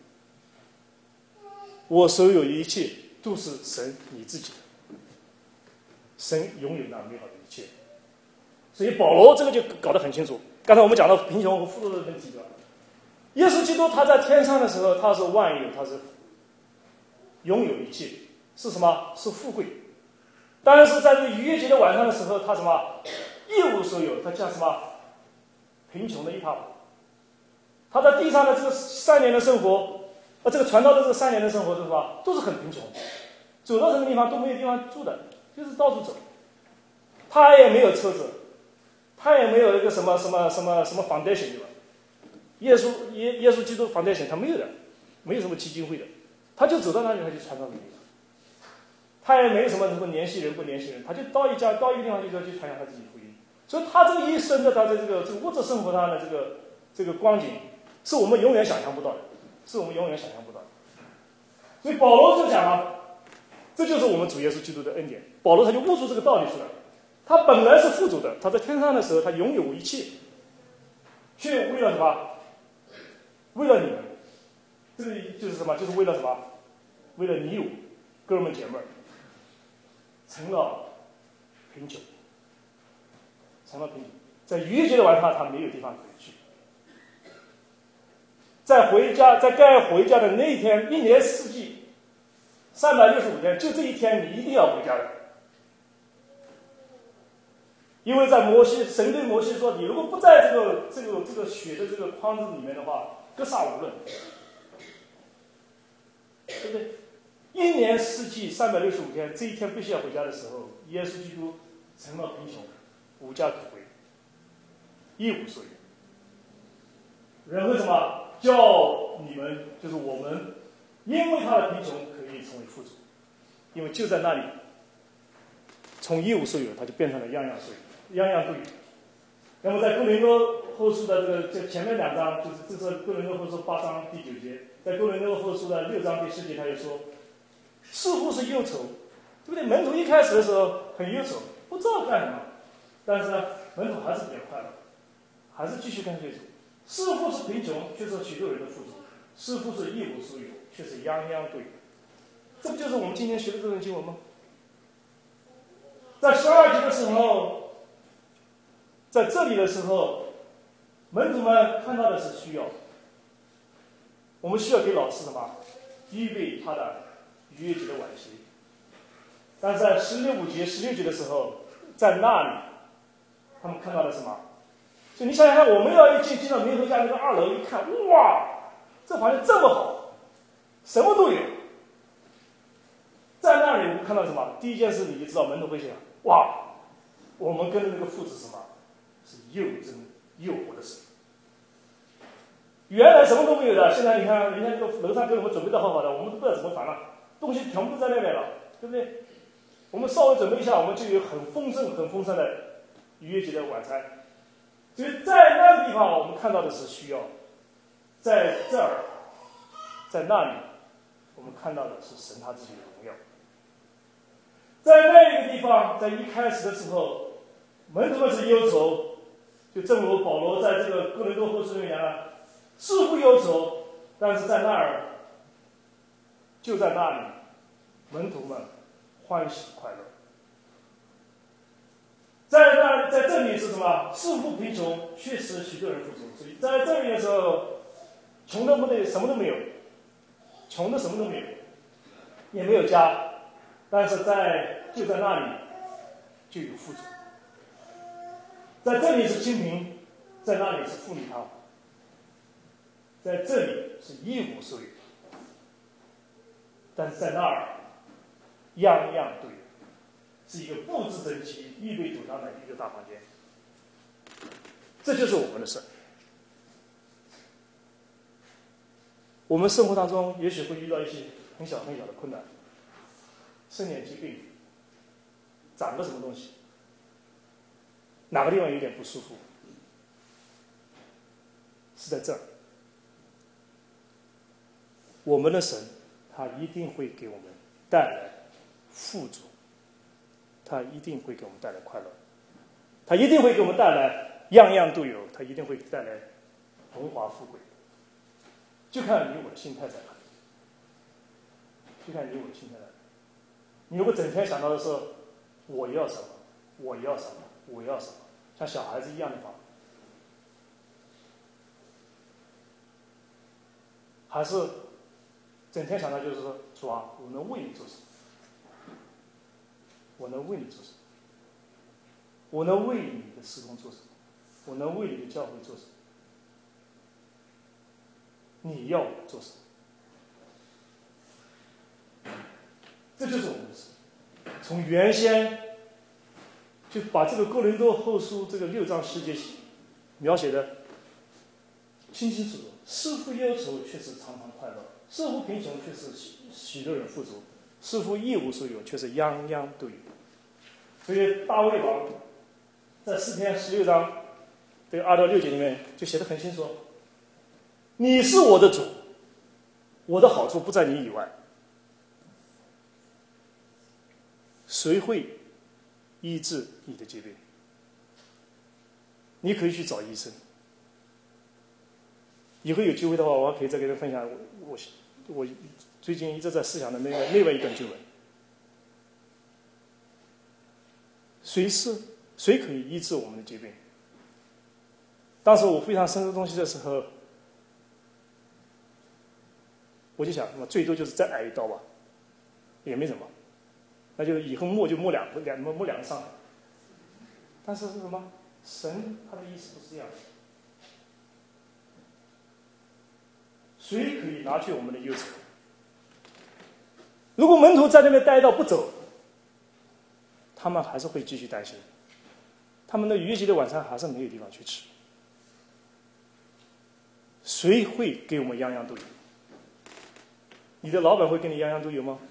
我所有一切都是神你自己的，神拥有那美好的一切。所以保罗这个就搞得很清楚。刚才我们讲到贫穷和富足的问题，对吧？耶稣基督他在天上的时候，他是万有，他是拥有一切，是什么？是富贵。但是在这个逾越节的晚上的时候，他什么？一无所有，他叫什么？贫穷的一塌糊涂。他在地上的这个三年的生活，呃，这个传道的这个三年的生活是什么？都是很贫穷，走到什么地方都没有地方住的，就是到处走。他也没有车子，他也没有一个什么什么什么什么 foundation， 对吧？耶稣耶耶稣基督 foundation 他没有的，没有什么基金会的，他就走到哪里他就传到哪里。他也没有什么什么联系人不联系人，他就到一家到一个地方就去传扬他自己福音。所以他这个一生的他的这个这个物质生活上的这个这个光景，是我们永远想象不到的，是我们永远想象不到的。所以保罗就讲了，这就是我们主耶稣基督的恩典。保罗他就悟出这个道理出来。他本来是富足的，他在天上的时候他拥有一切，却为了什么？为了你们，这个就是什么？就是为了什么？为了你我哥们姐妹儿，成了贫穷，成了贫穷。在逾越节的晚上，他没有地方可以去。在回家，在该回家的那一天，一年四季，三百六十五天，就这一天，你一定要回家的。因为在摩西，神对摩西说：“你如果不在这个这个这个血的这个筐子里面的话，格杀无论，对不对？一年四季三百六十五天，这一天必须要回家的时候，耶稣基督成了贫穷，无家可归，一无所有。人为什么叫你们，就是我们，因为他的贫穷可以成为富足，因为就在那里，从一无所有，他就变成了样样所有。”样样都有。那么在哥林多后书的这个这前面两章，就是这是哥林多后书八章第九节，在哥林多后书的六章第十节，他就说，似乎是忧愁，对不对？门徒一开始的时候很忧愁，不知道干什么，但是呢，门徒还是比较快乐，还是继续跟随主。似乎是贫穷，却是许多人的富足；似乎是一无所有，却是样样都有。这不就是我们今天学的这段经文吗？在十二节的时候。在这里的时候，门徒们看到的是需要，我们需要给老师什么？预备他的逾越节的晚期。但是在十六五节、十六节的时候，在那里，他们看到了什么？就你想想看，我们要一进进到民头家那个二楼一看，哇，这房间这么好， 什么都有。在那里我们看到什么？第一件事你就知道门徒会想：哇，我们跟那个父子什么？是又真又活的神。原来什么都没有的，现在你看人家这个楼上给我们准备的好好的，我们都不知道怎么烦了，东西全部都在那边了，对不对？我们稍微准备一下，我们就有很丰盛、很丰盛的逾越节的晚餐。所以在那个地方，我们看到的是需要；在这儿，在那里，我们看到的是神他自己的荣耀。在那个地方，在一开始的时候，门徒们是忧愁，就正如保罗在这个哥林多后书里讲了，似乎忧愁，但是在那儿，就在那里，门徒们欢喜快乐。在那，在这里是什么？似乎贫穷，却使许多人富足。所以在这里的时候，穷的不得什么都没有，穷的什么都没有，也没有家，但是在就在那里就有富足。在这里是清贫，在那里是富丽堂皇，在这里是一无所有，但是在那儿样样都有。是一个布置整齐、预备妥当的一个大房间，这就是我们的神。我们生活当中也许会遇到一些很小很小的困难，生点疾病，长个什么东西，哪个地方有点不舒服，是在这儿。我们的神，他一定会给我们带来富足。他一定会给我们带来快乐，他一定会给我们带来样样都有，他一定会带来荣华富贵，就看你我的心态在哪里，就看你我的心态在哪里。你如果整天想到的是我要什么，我要什么，我要什么，像小孩子一样的话，还是整天想到就是说，主啊，我能为你做什么？我能为你做什么？我能为你的事工做什么？我能为你的教会做什么？你要我做什么？这就是我们的神。从原先就把这个哥林多后书这个六章十节描写的清清楚楚，似乎忧愁，却是常常快乐；似乎贫穷，却是许多人富足；似乎一无所有，却是样样都有。所以大卫王在诗篇十六章这个二到六节里面就写得很清楚：你是我的主，我的好处不在你以外，谁会医治你的疾病？你可以去找医生。以后有机会的话，我还可以再跟大家分享我我我最近一直在思想的那个另外一段经文。谁是谁可以医治我们的疾病？当时我非常深入东西的时候，我就想，那么最多就是再挨一刀吧，也没什么，那就以后摸就摸两两摸两个伤。但是是什么？神他的意思不是这样的。谁可以拿去我们的忧愁？如果门徒在那边待到不走，他们还是会继续担心，他们的逾越节的晚餐还是没有地方去吃。谁会给我们样样都有？你的老板会给你样样都有吗？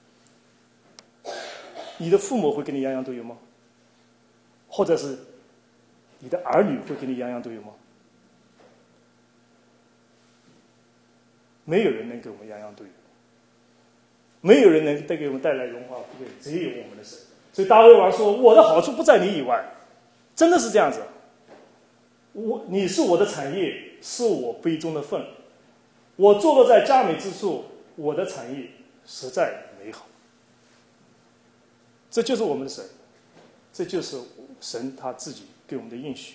你的父母会给你样样都有吗？或者是你的儿女会给你样样都有吗？没有人能给我们样样都有，没有人能带给我们带来荣华富贵，只有我们的神。所以大卫王说：“我的好处不在你以外。”真的是这样子。我你是我的产业，是我杯中的分。我坐落在佳美之处，我的产业实在美好。这就是我们的神，这就是神他自己给我们的应许。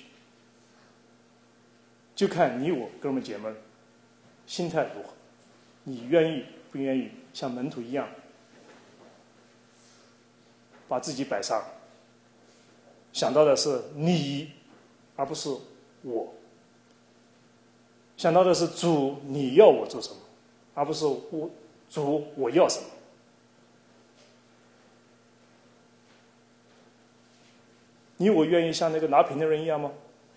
就看你我哥们姐们心态如何，你愿意不愿意像门徒一样把自己摆上，想到的是你而不是我，想到的是主你要我做什么，而不是我主，我要什么？你我愿意像那个拿瓶的人一样吗？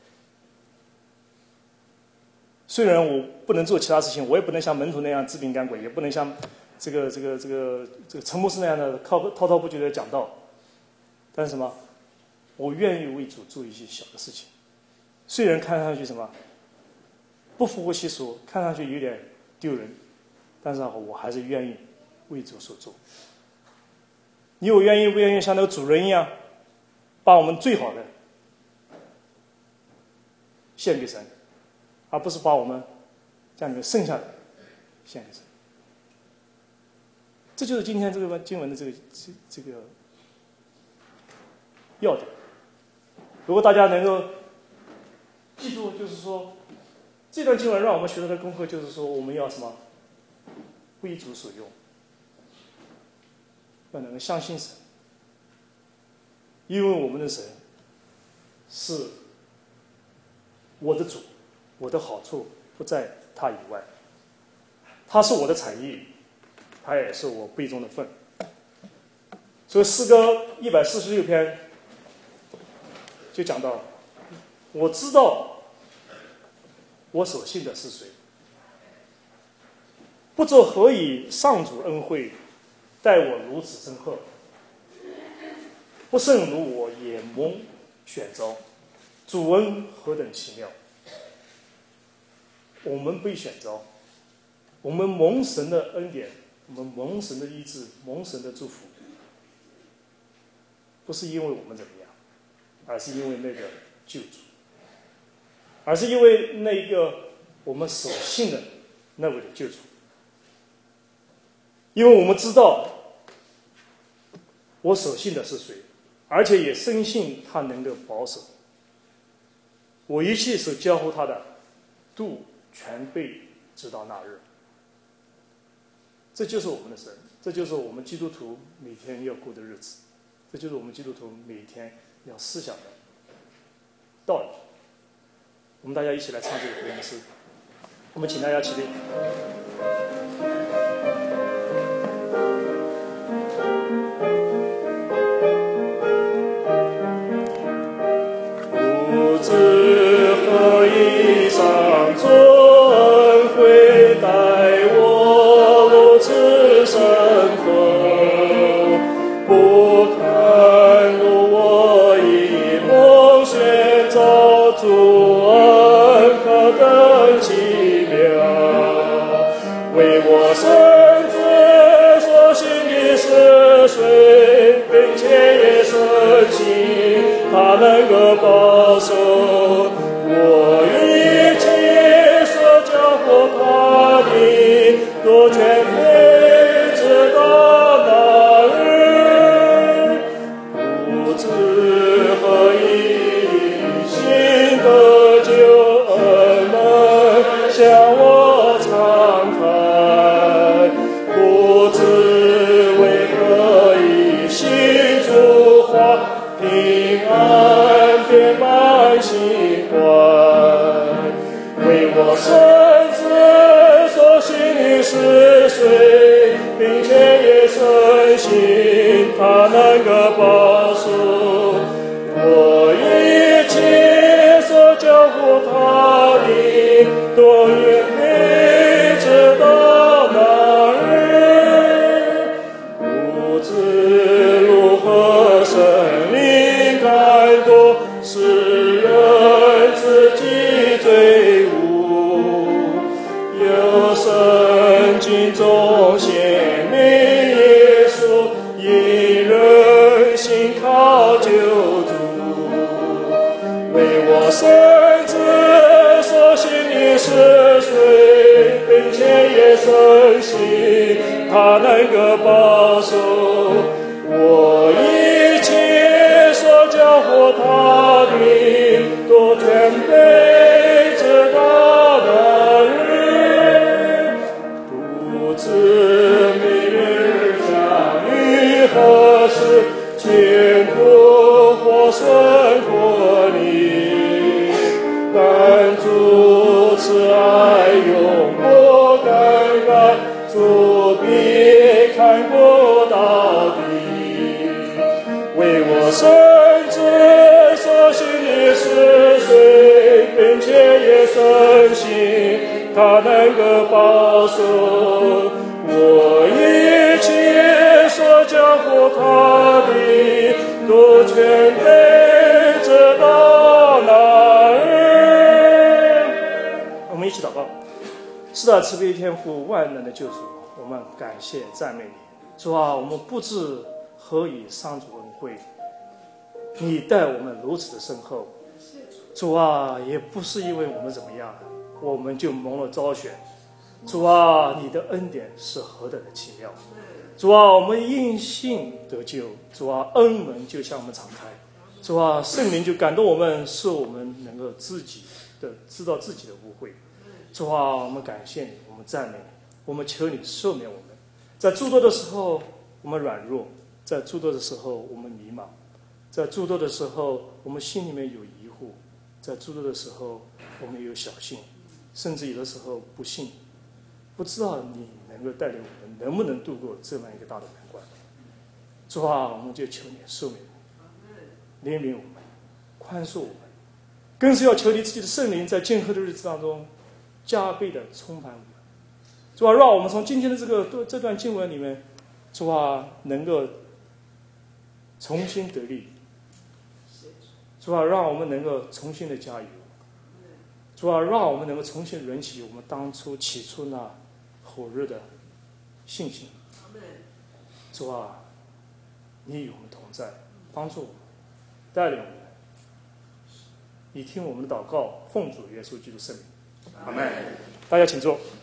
虽然我不能做其他事情，我也不能像门徒那样治病赶鬼，也不能像这个这个这个这个陈牧师那样的滔滔滔不绝的讲道，但是什么？我愿意为主做一些小的事情，虽然看上去什么不符合习俗，看上去有点丢人，但是我还是愿意为主所做。你我愿意不愿意像那个主人一样，把我们最好的献给神，而不是把我们家里面剩下的献给神？这就是今天这个经文的这个这这个要点。如果大家能够记住，就是说这段经文让我们学到的功课，就是说我们要什么？为主所用，要能够相信神，因为我们的神是我的主，我的好处不在他以外，他是我的产业，他也是我杯中的分。所以诗歌一百四十六篇就讲到，我知道我所信的是谁，不知何以上主恩惠待我如此深刻，不胜如我也蒙选召，主恩何等奇妙！我们被选召，我们蒙神的恩典，我们蒙神的医治，蒙神的祝福，不是因为我们怎么样，而是因为那个救主，而是因为那个我们所信的那位的救主。因为我们知道我所信的是谁，而且也深信他能够保守我一切所交付他的，度全备直到那日。这就是我们的神，这就是我们基督徒每天要过的日子，这就是我们基督徒每天要思想的道理。我们大家一起来唱这个福音诗，我们请大家起立。不知何以上主恩惠待我如此深刻，不堪如我以蒙选召，主恩何等奇妙！为我生子所信的是谁，并且也深信他能够保守我一切所交付他的，多全备直到那日。不知何以心得救恩门向我敞开，不知为何以心主化，平安遍满心怀。为我生子所信的是谁，并且也深信他能够保守我一切所交付他的，多远备直到那日。不知如何生灵感动，使人自己罪恶，有圣经中显明耶稣因人心靠救主。为我生子所信的是谁，并且也深信他能够保守我一切所交付他的，多全备直到那日。不知明日相遇何时，艰苦或顺或逆，但主慈爱永不更改，主必身心，他能够保守我一切所交付他的，都全被这到那恩。我们一起祷告。是的，慈悲天父，万能的救主，我们感谢赞美你。主啊，我们不知何以上主恩惠，你待我们如此的深厚。主啊，也不是因为我们怎么样，我们就蒙了招选。主啊，你的恩典是何等的奇妙。主啊，我们因信得救。主啊，恩门就向我们敞开。主啊，圣灵就感动我们，使我们能够自己的知道自己的污秽。主啊，我们感谢你，我们赞美你，我们求你赦免我们。在诸多的时候我们软弱，在诸多的时候我们迷茫，在诸多的时候我们心里面有疑惑，在诸多的时候我们有小信，甚至有的时候不信，不知道你能够带领我们能不能度过这么一个大的难关。主啊，我们就求你赦免我们，怜悯我们，宽恕我们，更是要求你自己的圣灵在今后的日子当中加倍的充满我们。主啊，让我们从今天的这个这段经文里面，主啊，能够重新得力。主啊，让我们能够重新的加油。主啊，让我们能够重新燃起我们当初起初那火热的信心。主啊，你与我们同在，帮助我们，带领我们。你听我们的祷告，奉主耶稣基督圣名，阿们。大家请坐。